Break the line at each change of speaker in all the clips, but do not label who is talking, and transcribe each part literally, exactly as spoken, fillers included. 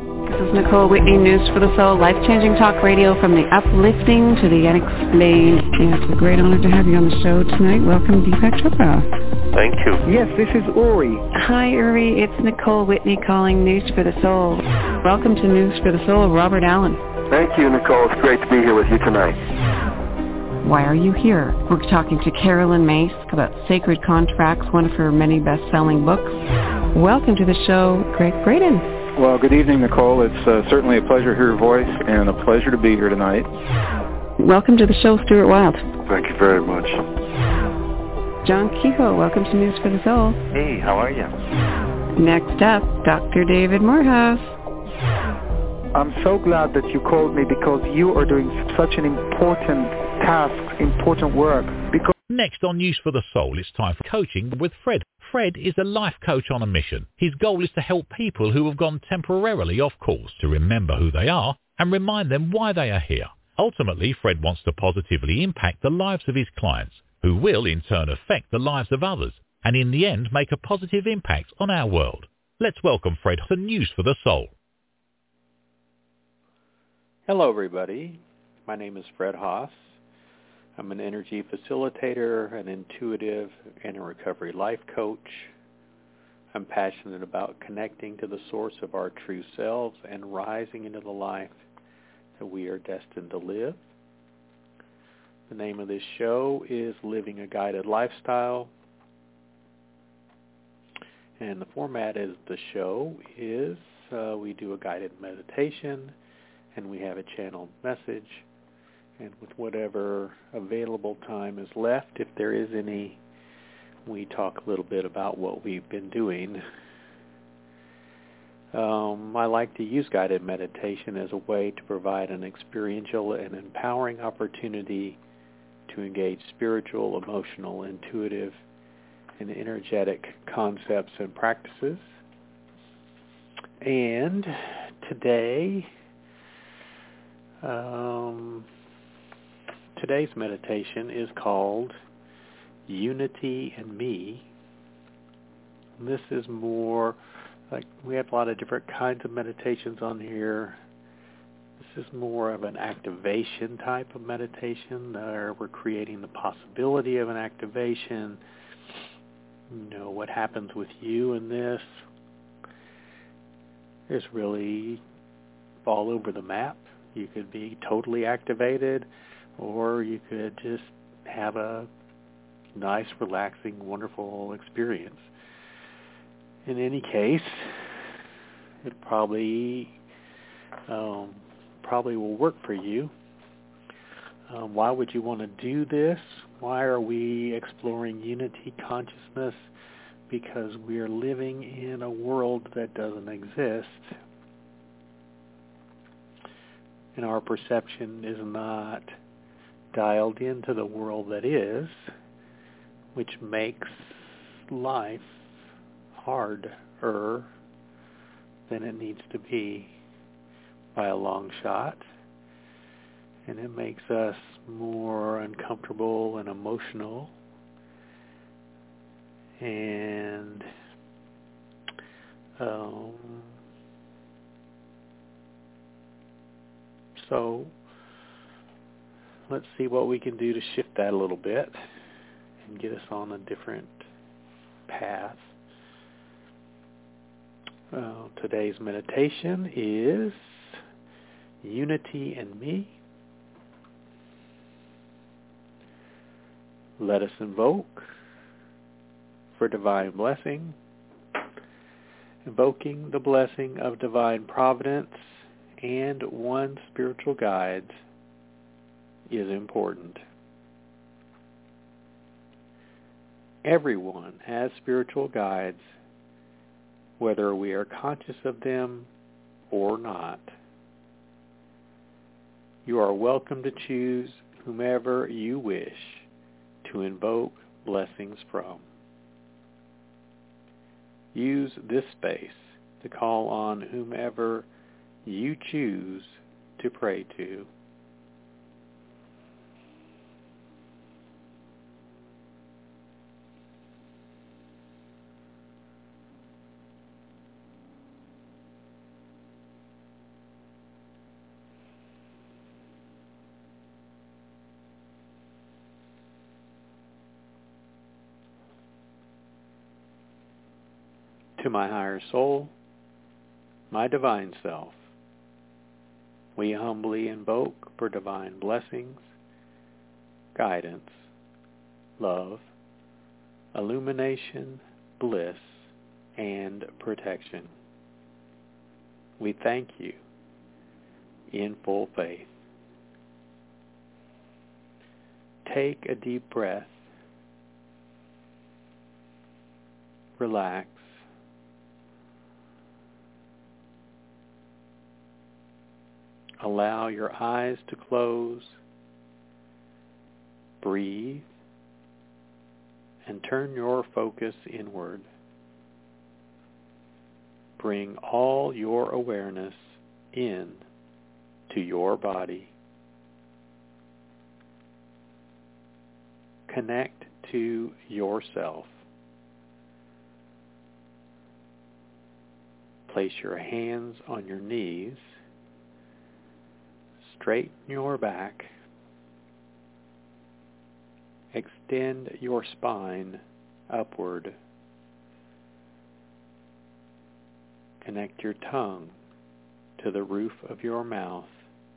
This is Nicole Whitney, News for the Soul, life-changing talk radio from the uplifting to the unexplained. Yeah, it's a great honor to have you on the show tonight. Welcome, Deepak Chopra.
Thank you.
Yes, this is Uri.
Hi, Uri. It's Nicole Whitney calling News for the Soul. Welcome to News for the Soul, Robert Allen.
Thank you, Nicole. It's great to be here with you tonight.
Why are you here? We're talking to Carolyn Myss about Sacred Contracts, one of her many best-selling books. Welcome to the show, Greg Braden.
Well, good evening, Nicole. It's uh, certainly a pleasure to hear your voice and a pleasure to be here tonight.
Welcome to the show, Stuart Wilde.
Thank you very much.
John Kehoe, welcome to News for the Soul.
Hey, how are you?
Next up, Doctor David Morehouse.
I'm so glad that you called me because you are doing such an important task, important work. Because
Next on News for the Soul, it's time for coaching with Fred. Fred is a life coach on a mission. His goal is to help people who have gone temporarily off course to remember who they are and remind them why they are here. Ultimately, Fred wants to positively impact the lives of his clients, who will in turn affect the lives of others, and in the end make a positive impact on our world. Let's welcome Fred to News for the Soul.
Hello, everybody. My name is Fred Haas. I'm an energy facilitator, an intuitive, and a recovery life coach. I'm passionate about connecting to the source of our true selves and rising into the life that we are destined to live. The name of this show is Living a Guided Lifestyle. And the format of the show is uh, we do a guided meditation and we have a channeled message. And with whatever available time is left, if there is any, we talk a little bit about what we've been doing. Um, I like to use guided meditation as a way to provide an experiential and empowering opportunity to engage spiritual, emotional, intuitive, and energetic concepts and practices. And today, um, today's meditation is called Unity and Me. And this is more like we have a lot of different kinds of meditations on here. This is more of an activation type of meditation, where we're creating the possibility of an activation. You know, what happens with you in this is really all over the map. You could be totally activated, or you could just have a nice, relaxing, wonderful experience. In any case, it probably um, probably will work for you. Um, why would you want to do this? Why are we exploring unity consciousness? Because we are living in a world that doesn't exist. And our perception is not dialed into the world that is, which makes life harder than it needs to be by a long shot. And it makes us more uncomfortable and emotional. And um, so let's see what we can do to shift that a little bit and get us on a different path. Uh, today's meditation is Unity and Me. Let us invoke for divine blessing. Invoking the blessing of divine providence and one spiritual guide is important. Everyone has spiritual guides, whether we are conscious of them or not. You are welcome to choose whomever you wish to invoke blessings from. Use this space to call on whomever you choose to pray to. to my higher soul, my divine self. We humbly invoke for divine blessings, guidance, love, illumination, bliss, and protection. We thank you in full faith. Take a deep breath. Relax. Allow your eyes to close. Breathe. And turn your focus inward. Bring all your awareness in to your body. Connect to yourself. Place your hands on your knees. Straighten your back. Extend your spine upward. Connect your tongue to the roof of your mouth.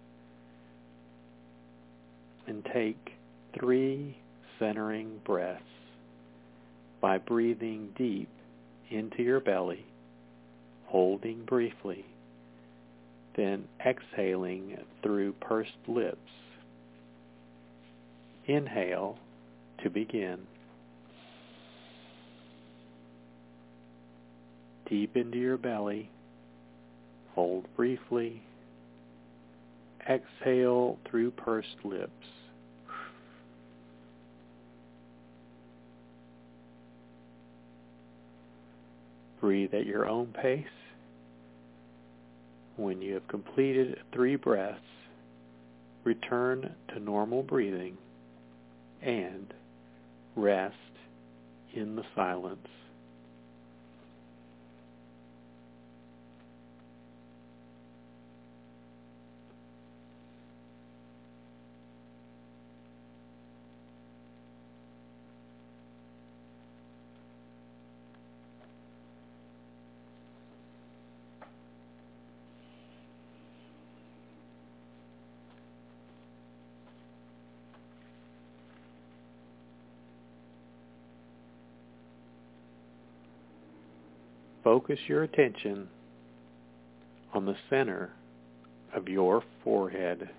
And take three centering breaths by breathing deep into your belly, holding briefly, then exhaling through pursed lips. Inhale to begin. Deep into your belly, hold briefly, exhale through pursed lips. Breathe at your own pace. When you have completed three breaths, return to normal breathing and rest in the silence. Focus your attention on the center of your forehead.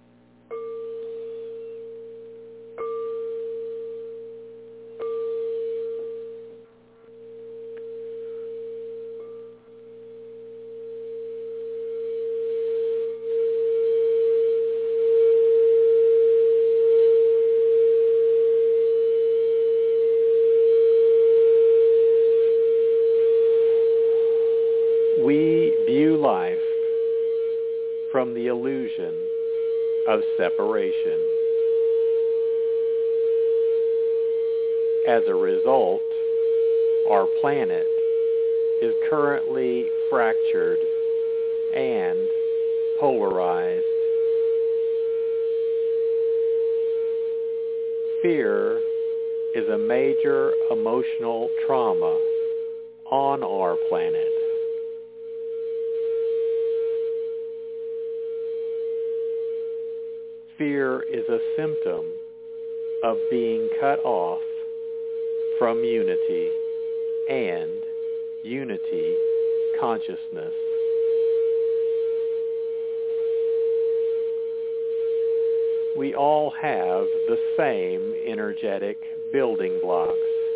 We view life from the illusion of separation. As a result, our planet is currently fractured and polarized. Fear is a major emotional trauma on our planet. Fear is a symptom of being cut off from unity and unity consciousness. We all have the same energetic building blocks.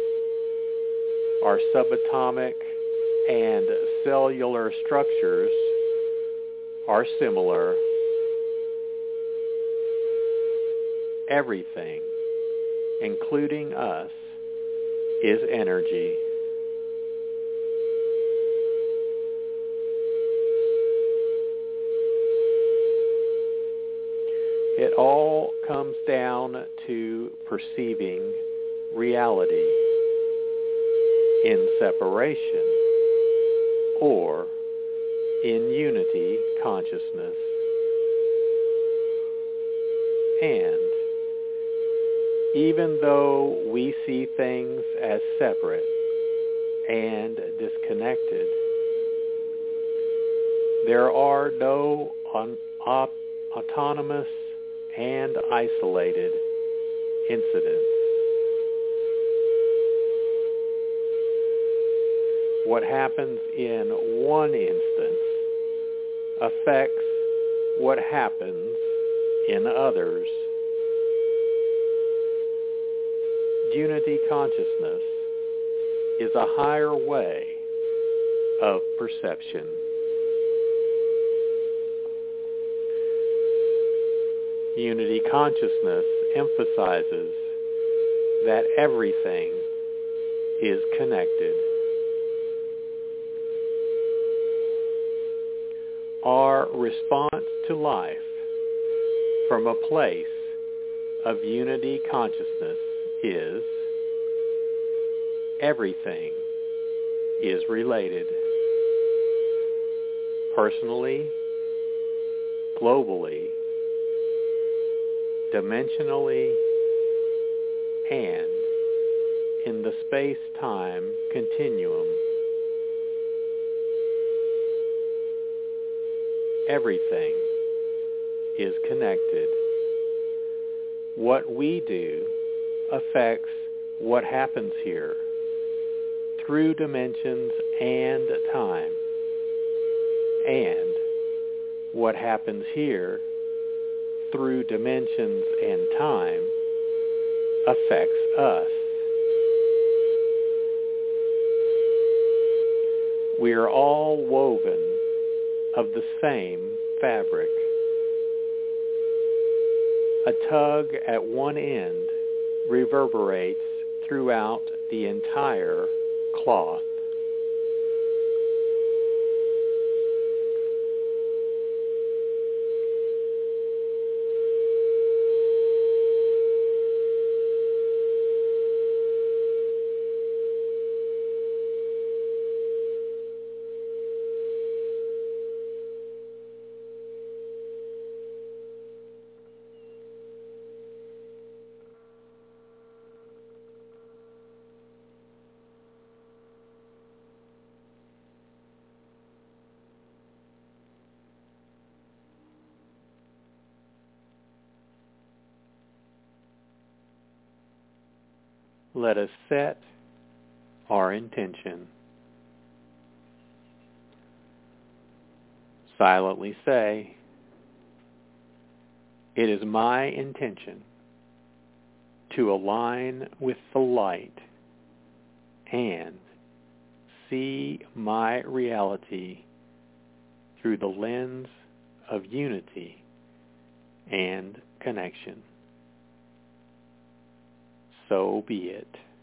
Our subatomic and cellular structures are similar. Everything, including us, is energy. It all comes down to perceiving reality in separation or in unity consciousness. And even though we see things as separate and disconnected. There are no on, op, autonomous and isolated incidents. What happens in one instance affects what happens in others. Unity consciousness is a higher way of perception. Unity consciousness emphasizes that everything is connected. Our response to life from a place of unity consciousness is everything is related. Personally, globally, dimensionally, and in the space-time continuum. Everything is connected. What we do affects what happens here through dimensions and time. And what happens here through dimensions and time affects us. We are all woven of the same fabric. A tug at one end reverberates throughout the entire cloth. Let us set our intention. Silently say, it is my intention to align with the light and see my reality through the lens of unity and connection. So be it.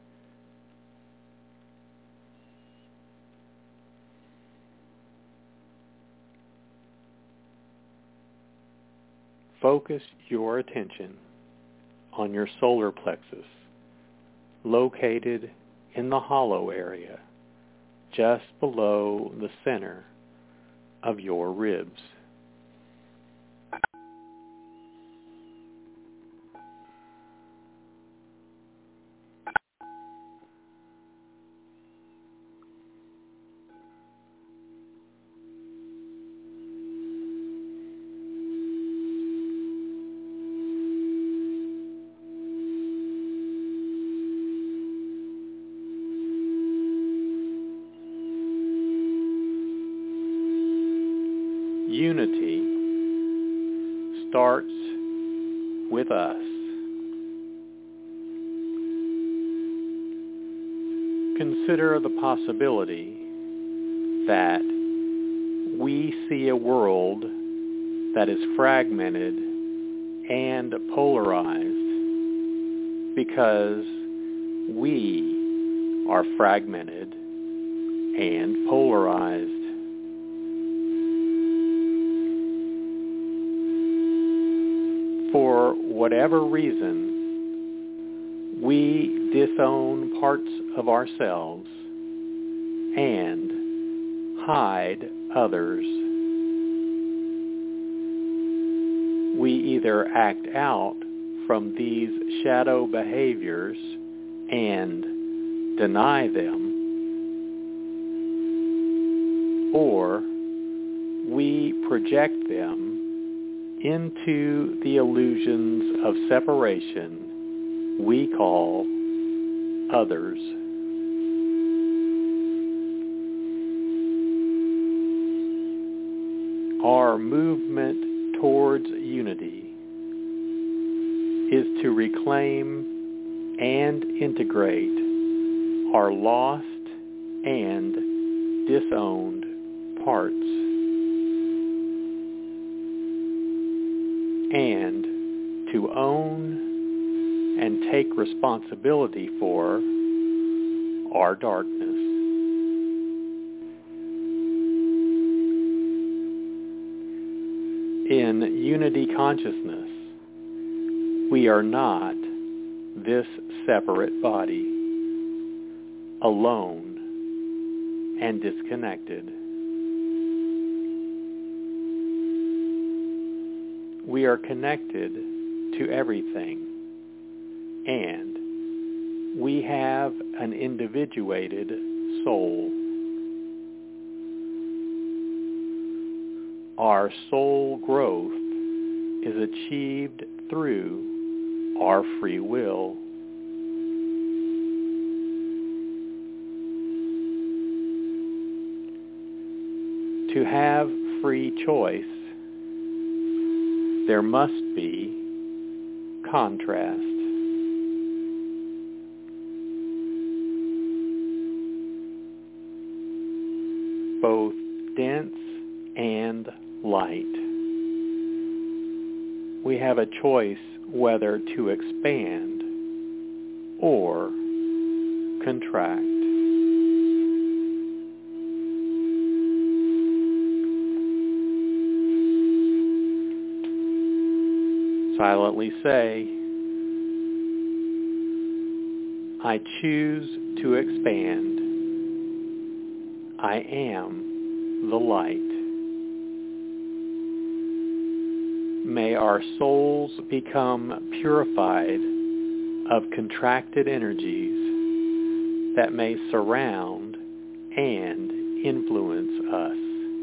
Focus your attention on your solar plexus, located in the hollow area, just below the center of your ribs. Unity starts with us. Consider the possibility that we see a world that is fragmented and polarized because we are fragmented and polarized. For whatever reason, we disown parts of ourselves and hide others. We either act out from these shadow behaviors and deny them, or we project them into the illusions of separation we call others. Our movement towards unity is to reclaim and integrate our lost and disowned parts, and to own and take responsibility for our darkness. In unity consciousness, we are not this separate body, alone and disconnected. We are connected to everything, and we have an individuated soul. Our soul growth is achieved through our free will. To have free choice, there must be contrast. Both dense and light. We have a choice whether to expand or contract. Silently say, I choose to expand. I am the light. May our souls become purified of contracted energies that may surround and influence us.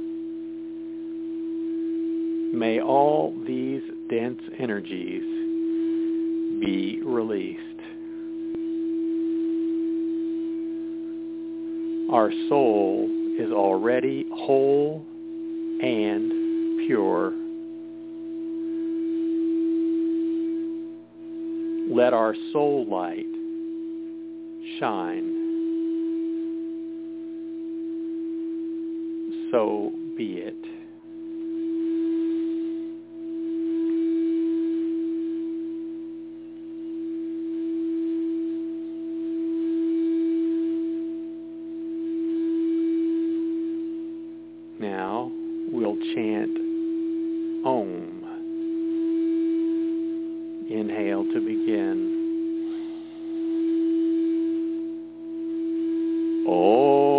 May all these dense energies be released. Our soul is already whole and pure. Let our soul light shine. So be it. Now we'll chant Om. Inhale to begin. Om.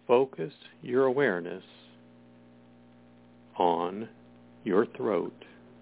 focus your awareness on your throat.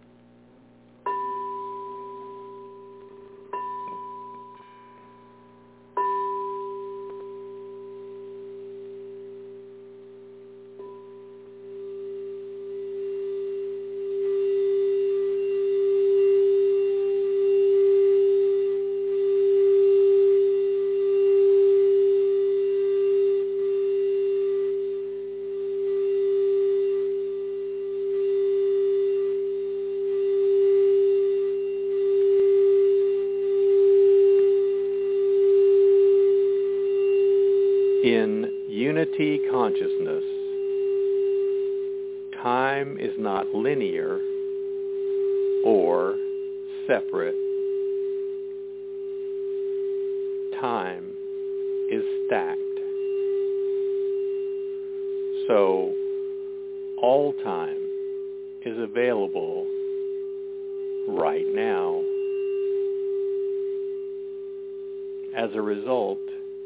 In unity consciousness, time is not linear or separate. Time is stacked. So all time is available right now. As a result,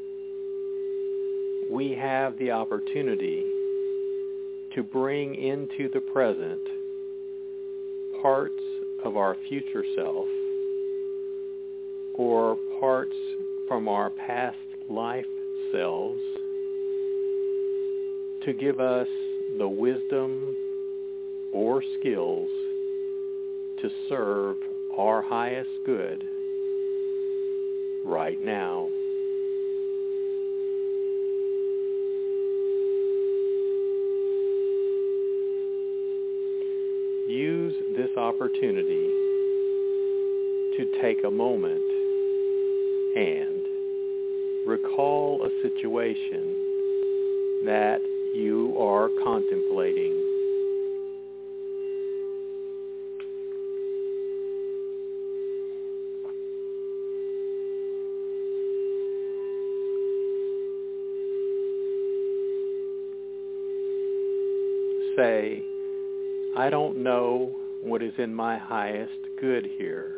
we have the opportunity to bring into the present parts of our future self or parts from our past life selves to give us the wisdom or skills to serve our highest good right now. Use this opportunity to take a moment and recall a situation that you are contemplating. Say, I don't know what is in my highest good here.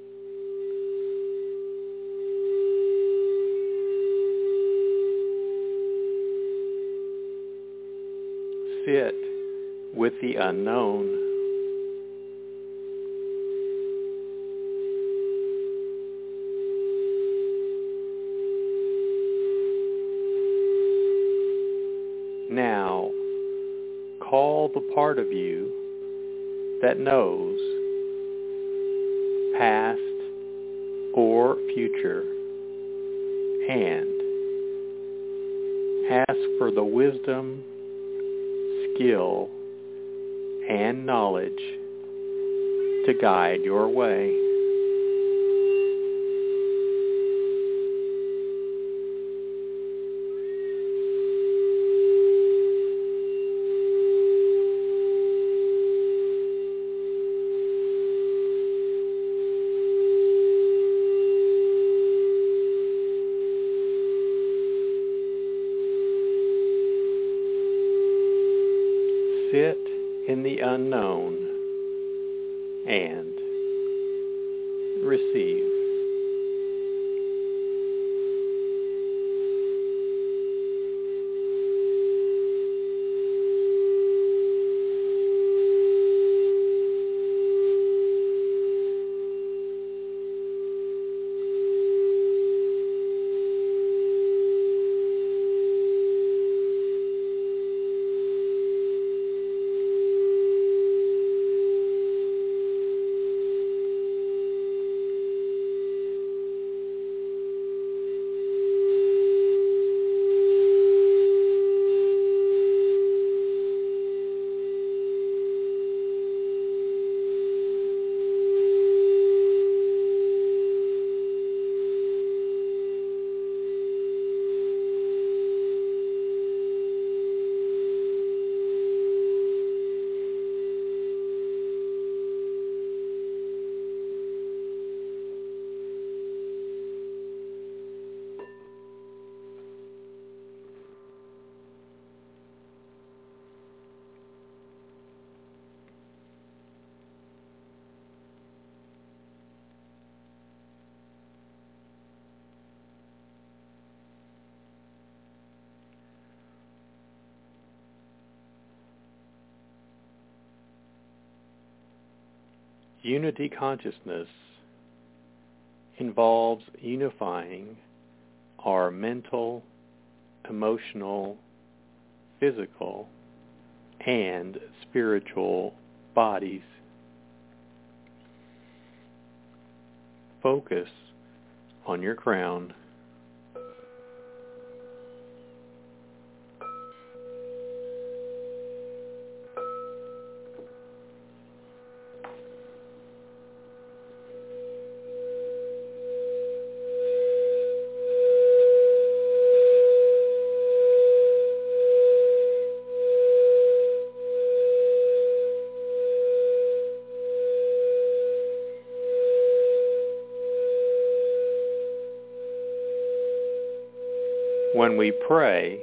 Sit with the unknown. Now, call the part of you that knows, past or future, and ask for the wisdom, skill, and knowledge to guide your way. Sit in the unknown and receive. Unity consciousness involves unifying our mental, emotional, physical, and spiritual bodies. Focus on your crown. When we pray,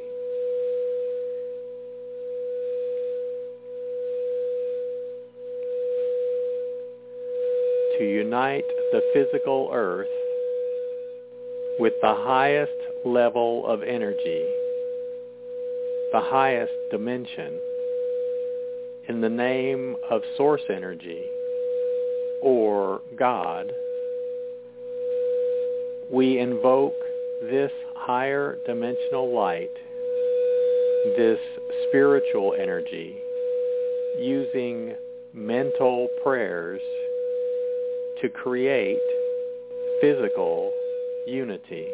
to unite the physical earth with the highest level of energy, the highest dimension, in the name of Source Energy or God, we invoke this higher dimensional light, this spiritual energy, using mental prayers to create physical unity.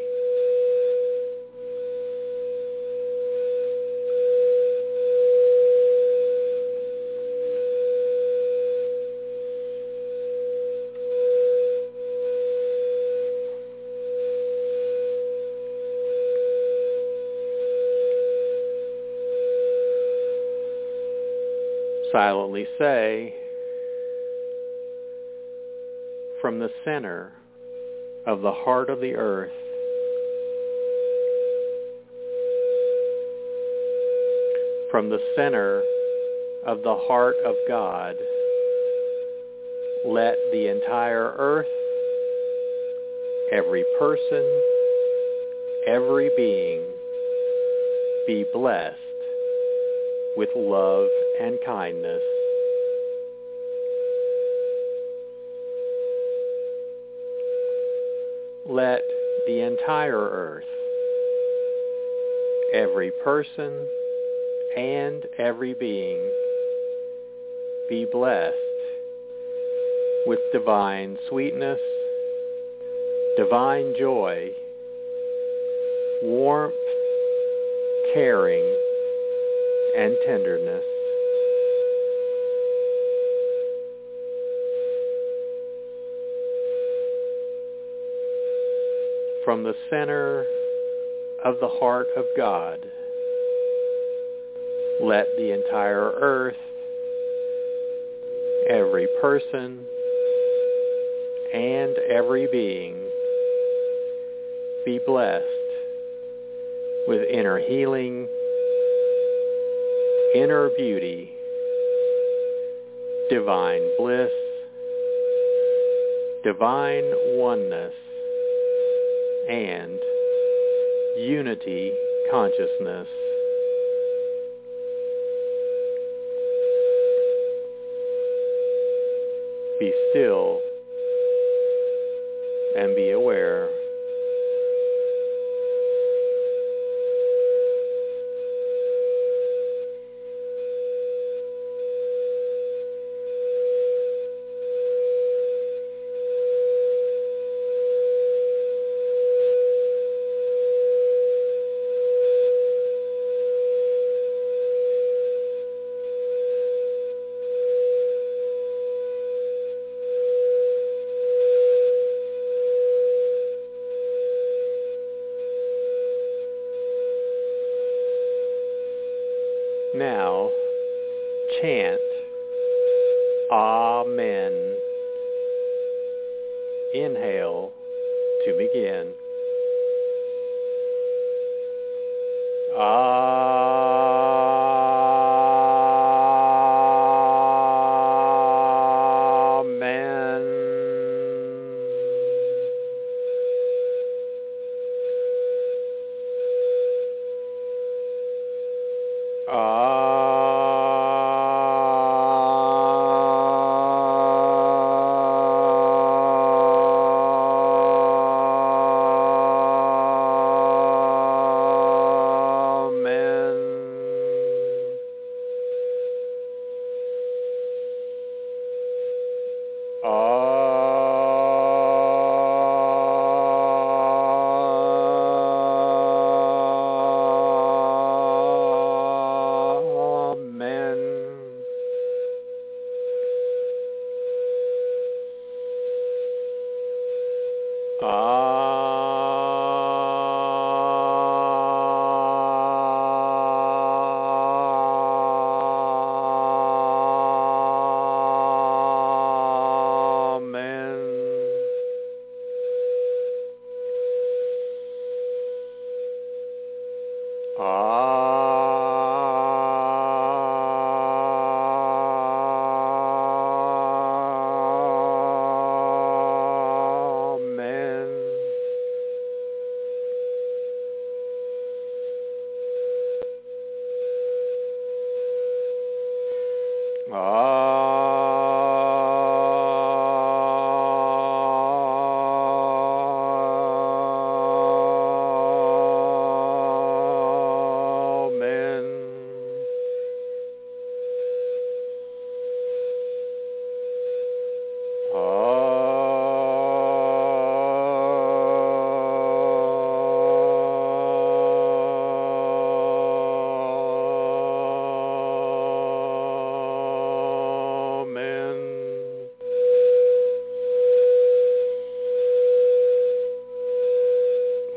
Silently say, from the center of the heart of the earth, from the center of the heart of God, let the entire earth, every person, every being be blessed with love and kindness. Let the entire earth, every person, and every being be blessed with divine sweetness, divine joy, warmth, caring, and tenderness. From the center of the heart of God, let the entire earth, every person, and every being be blessed with inner healing, inner beauty, divine bliss, divine oneness, and unity consciousness. Be still and be aware. Now, chant Amen. Inhale to begin. Amen.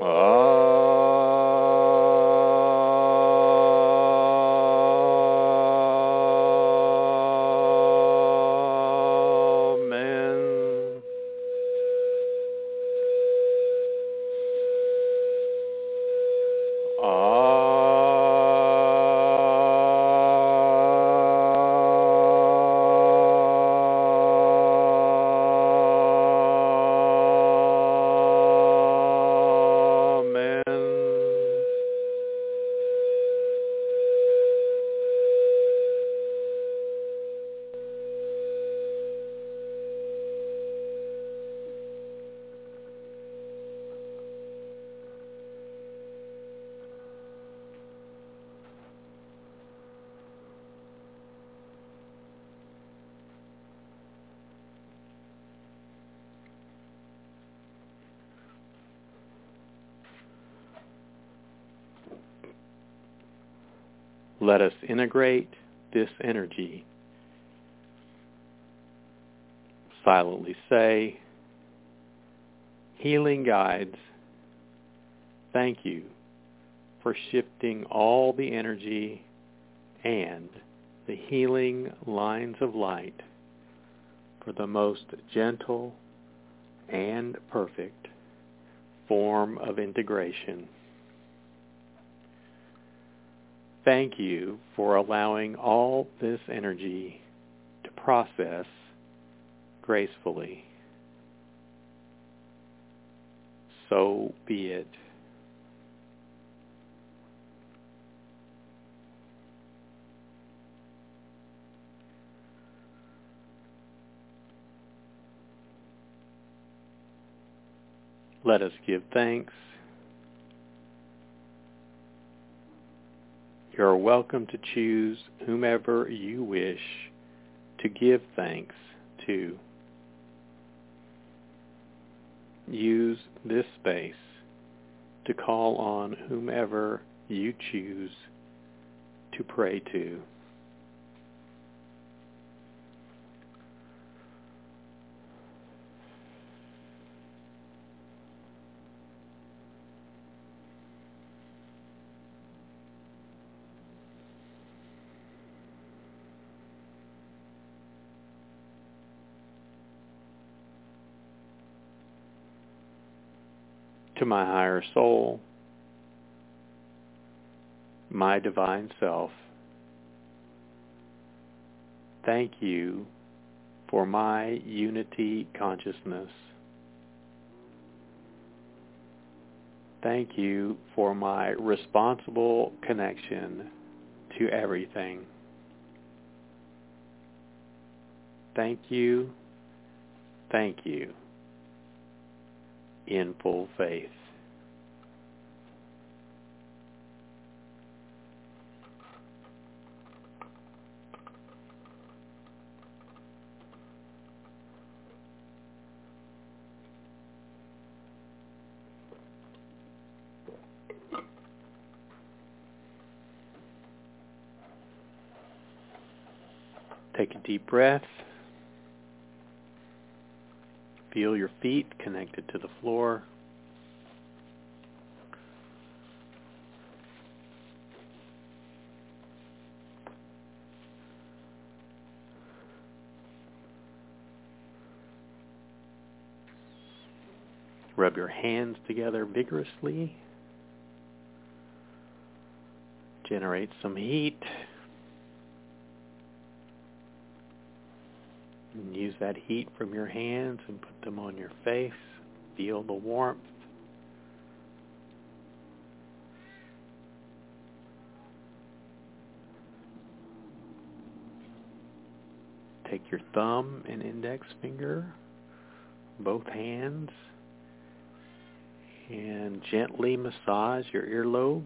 Let us integrate this energy. Silently say, healing guides, thank you for shifting all the energy and the healing lines of light for the most gentle and perfect form of integration. Thank you for allowing all this energy to process gracefully. So be it. Let us give thanks. You're welcome to choose whomever you wish to give thanks to. Use this space to call on whomever you choose to pray to. To my higher soul, my divine self, thank you for my unity consciousness. Thank you for my responsible connection to everything. Thank you, thank you. In full faith. Take a deep breath. Feel your feet connected to the floor. Rub your hands together vigorously. Generate some heat. And use that heat from your hands and put them on your face. Feel the warmth. Take your thumb and index finger, both hands, and gently massage your earlobes.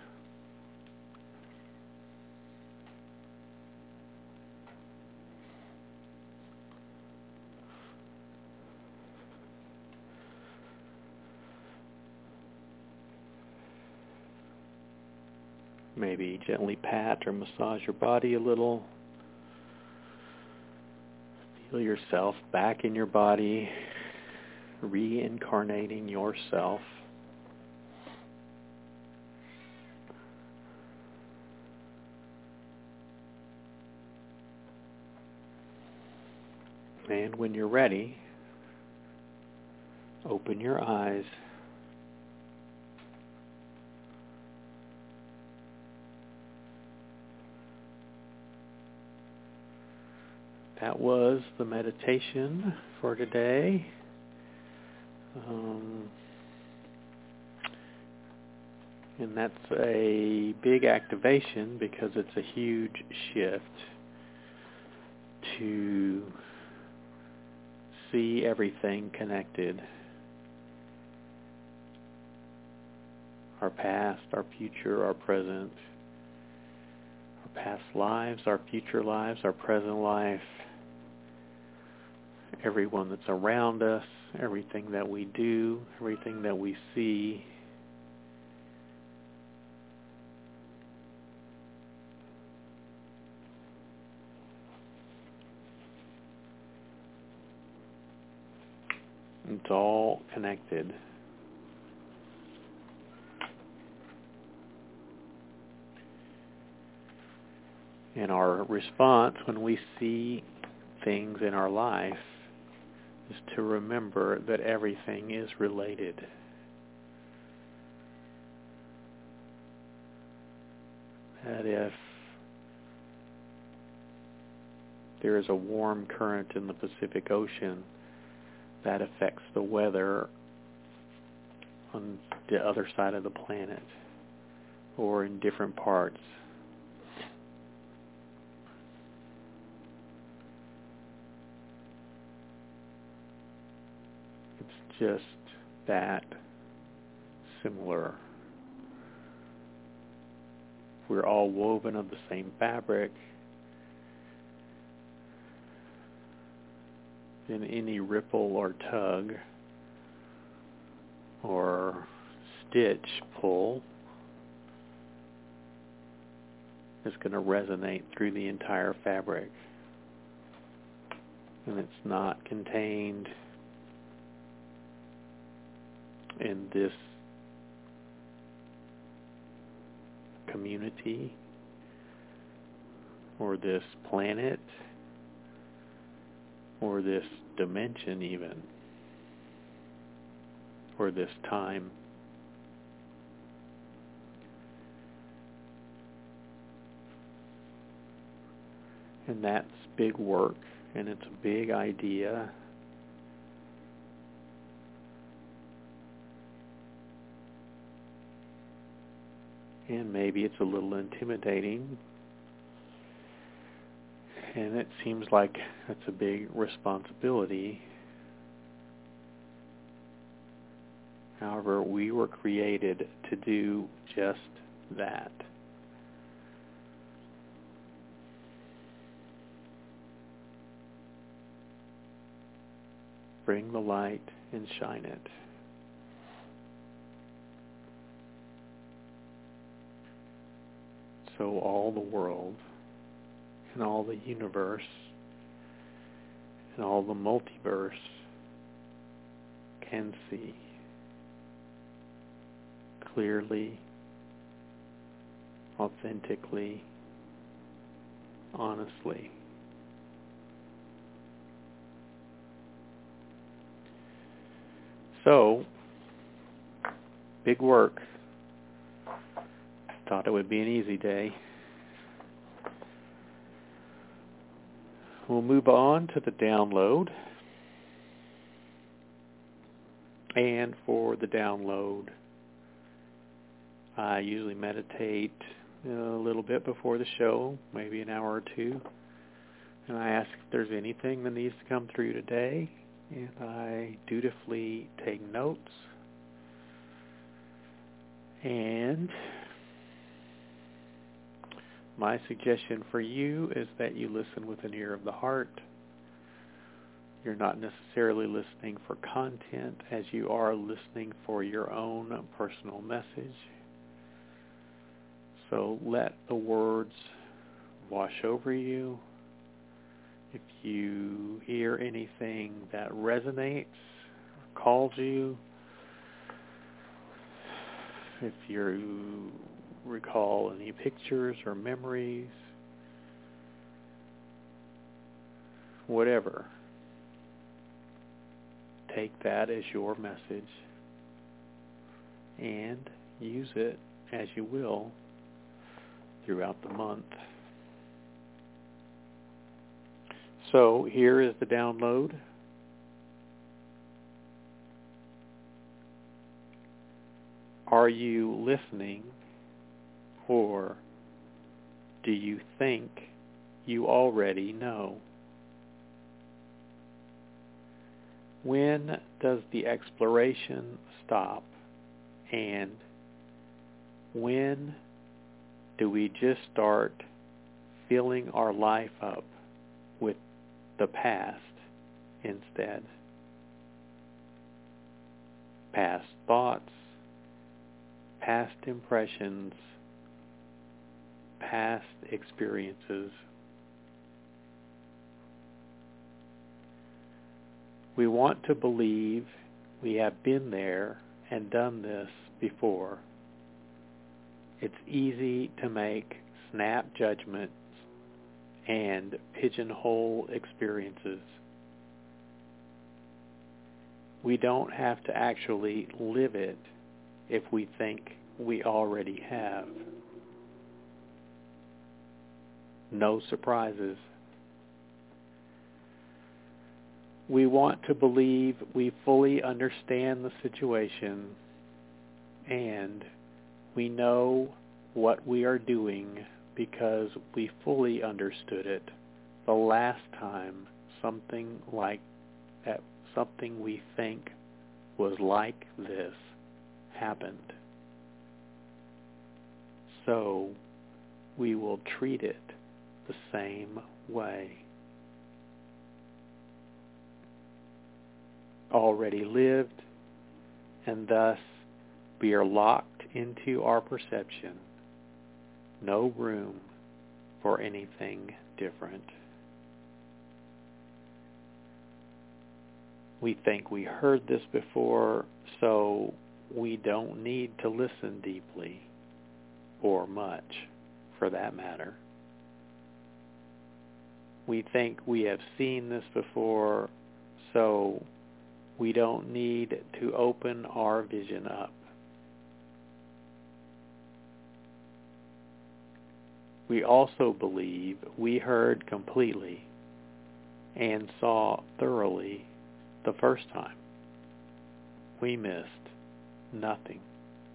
Maybe gently pat or massage your body a little. Feel yourself back in your body, reincarnating yourself. And when you're ready, open your eyes. That was the meditation for today. Um, and that's a big activation because it's a huge shift to see everything connected. Our past, our future, our present, our past lives, our future lives, our present life, everyone that's around us, everything that we do, everything that we see. It's all connected. And our response when we see things in our life is to remember that everything is related. That if there is a warm current in the Pacific Ocean, that affects the weather on the other side of the planet or in different parts. It's just that similar. We're all woven of the same fabric. In any ripple or tug or stitch pull is going to resonate through the entire fabric. And it's not contained in this community or this planet or this dimension even, or this time. And that's big work, and it's a big idea. And maybe it's a little intimidating. And it seems like that's a big responsibility. However, we were created to do just that. Bring the light and shine it. So all the world and all the universe and all the multiverse can see clearly, authentically, honestly. So, big work. Thought it would be an easy day. We'll move on to the download. And for the download, I usually meditate a little bit before the show, maybe an hour or two. And I ask if there's anything that needs to come through today. And I dutifully take notes. And my suggestion for you is that you listen with an ear of the heart. You're not necessarily listening for content as you are listening for your own personal message. So let the words wash over you. If you hear anything that resonates, or calls you, if you recall any pictures or memories, whatever, take that as your message and use it as you will throughout the month. So here is the download. Are you listening, or do you think you already know? When does the exploration stop, and when do we just start filling our life up with the past instead? Past thoughts, past impressions, past experiences. We want to believe we have been there and done this before. It's easy to make snap judgments and pigeonhole experiences. We don't have to actually live it if we think we already have. No surprises. We want to believe we fully understand the situation and we know what we are doing because we fully understood it the last time something like that, something we think was like this happened. So we will treat it the same way. Already lived, and thus we are locked into our perception. No room for anything different. We think we heard this before, so we don't need to listen deeply, or much, for that matter. We think we have seen this before, so we don't need to open our vision up. We also believe we heard completely and saw thoroughly the first time. We missed nothing.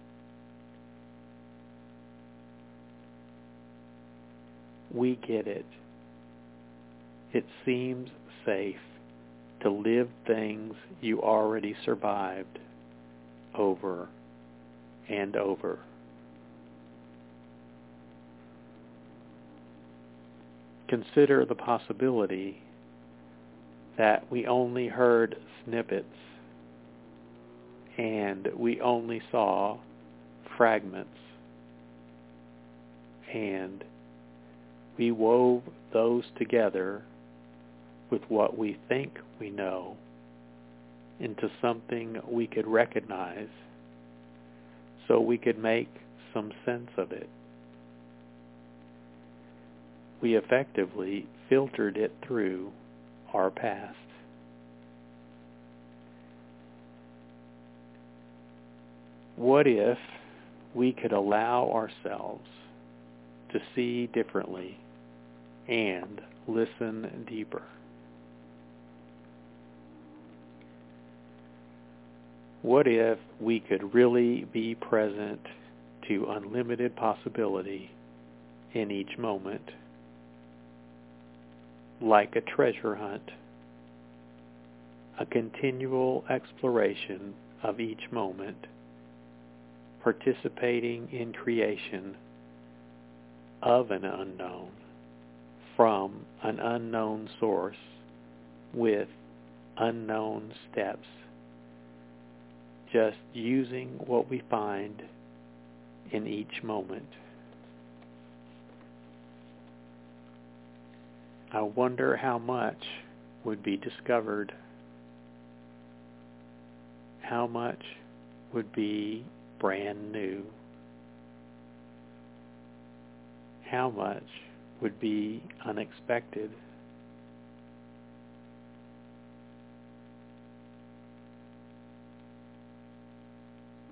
We get it. It seems safe to live things you already survived over and over. Consider the possibility that we only heard snippets and we only saw fragments, and we wove those together with what we think we know into something we could recognize so we could make some sense of it. We effectively filtered it through our past. What if we could allow ourselves to see differently and listen deeper? What if we could really be present to unlimited possibility in each moment, like a treasure hunt, a continual exploration of each moment, participating in creation of an unknown from an unknown source with unknown steps, just using what we find in each moment. I wonder how much would be discovered, how much would be brand new, how much would be unexpected.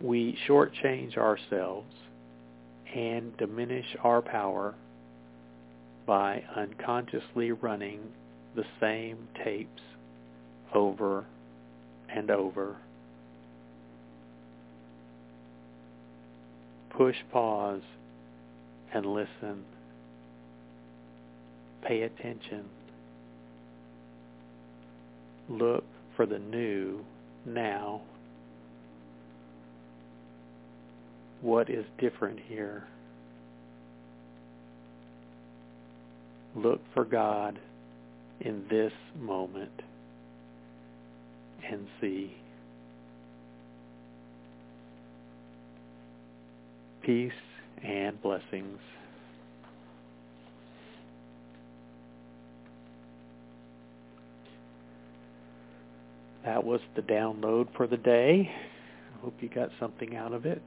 we shortchange ourselves and diminish our power by unconsciously running the same tapes over and over. Push pause and listen. Pay attention. Look for the new now. What is different here? Look for God in this moment and see. Peace and blessings. That was the download for the day. I hope you got something out of it.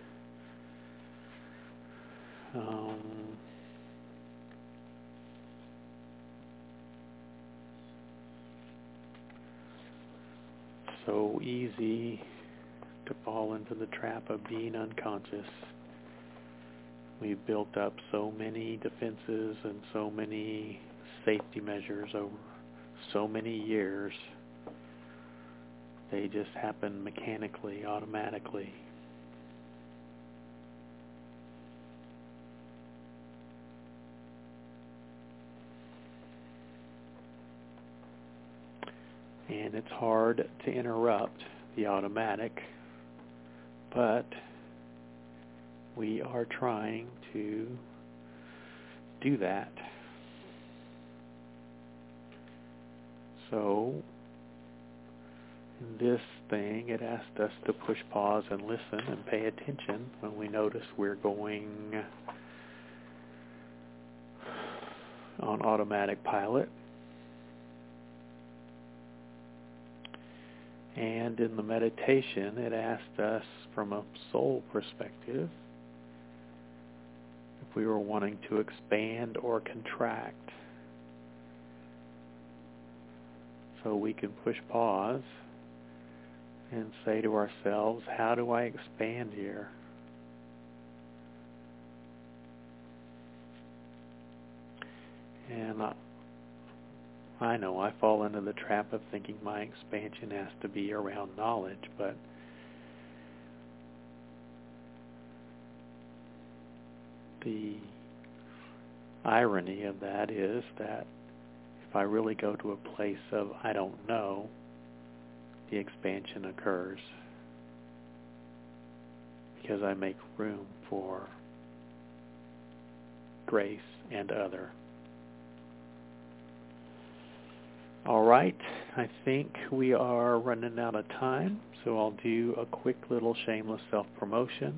Um, so easy to fall into the trap of being unconscious. We've built up so many defenses and so many safety measures over so many years. They just happen mechanically, automatically. And it's hard to interrupt the automatic, but we are trying to do that. So, in this thing, it asked us to push pause and listen and pay attention when we notice we're going on automatic pilot. And in the meditation, it asked us from a soul perspective if we were wanting to expand or contract. So we can push pause and say to ourselves, how do I expand here? And I, I know I fall into the trap of thinking my expansion has to be around knowledge, but the irony of that is that if I really go to a place of I don't know, the expansion occurs because I make room for grace and other. All right, I think we are running out of time, so I'll do a quick little shameless self-promotion.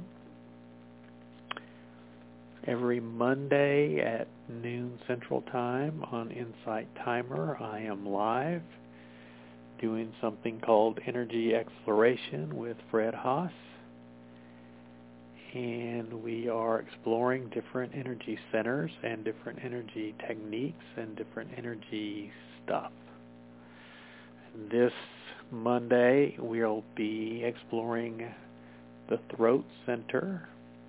Every Monday at noon Central Time on Insight Timer, I am live doing something called Energy Exploration with Fred Haas. And we are exploring different energy centers and different energy techniques and different energy stuff. This Monday, we'll be exploring the throat center.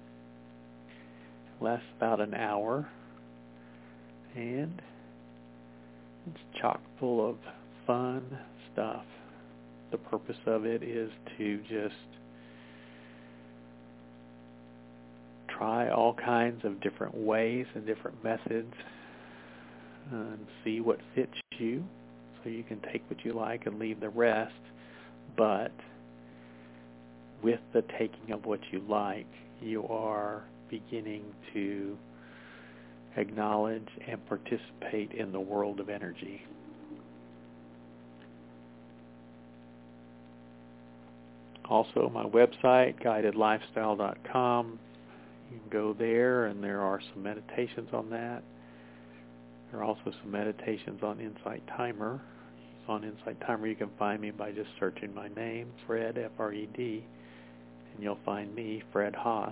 Lasts about an hour, and it's chock full of fun stuff. The purpose of it is to just try all kinds of different ways and different methods and see what fits you, so you can take what you like and leave the rest. But with the taking of what you like, you are beginning to acknowledge and participate in the world of energy. Also, my website, guided lifestyle dot com. You can go there, and there are some meditations on that. There are also some meditations on Insight Timer. On Insight Timer, you can find me by just searching my name, Fred, F R E D, and you'll find me, Fred Haas.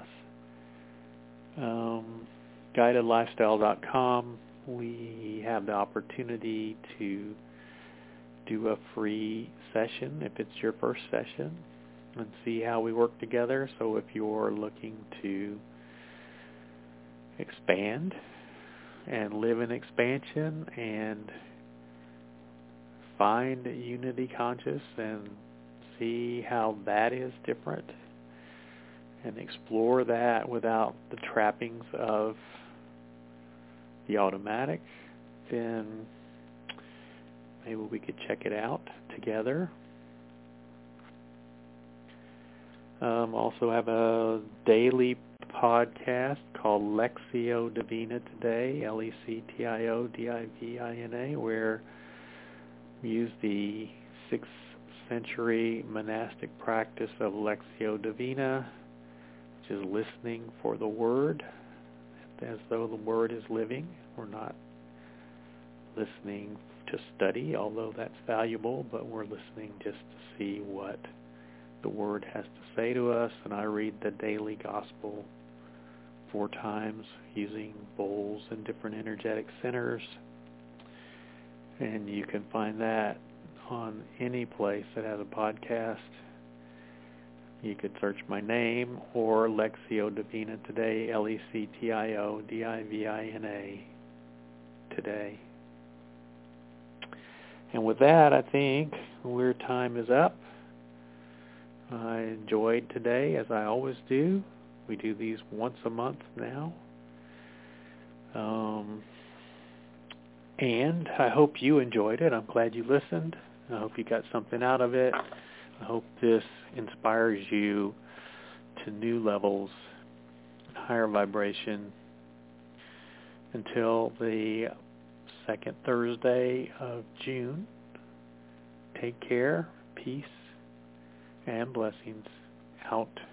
Um, guided lifestyle dot com, we have the opportunity to do a free session if it's your first session. and see how we work together. So if you're looking to expand and live in expansion and find unity conscious and see how that is different and explore that without the trappings of the automatic, then maybe we could check it out together. Um, also have a daily podcast called Lectio Divina Today, L E C T I O D I V I N A, where we use the sixth century monastic practice of Lectio Divina, which is listening for the Word, as though the Word is living. We're not listening to study, although that's valuable, but we're listening just to see what the Word has to say to us. And I read the daily Gospel four times using bowls and different energetic centers. And you can find that on any place that has a podcast. You could search my name or Lectio Divina Today, L E C T I O D I V I N A, today. And with that, I think our time is up. I enjoyed today, as I always do. We do these once a month now. Um, and I hope you enjoyed it. I'm glad you listened. I hope you got something out of it. I hope this inspires you to new levels, higher vibration. Until the second Thursday of June, take care, peace, and blessings out.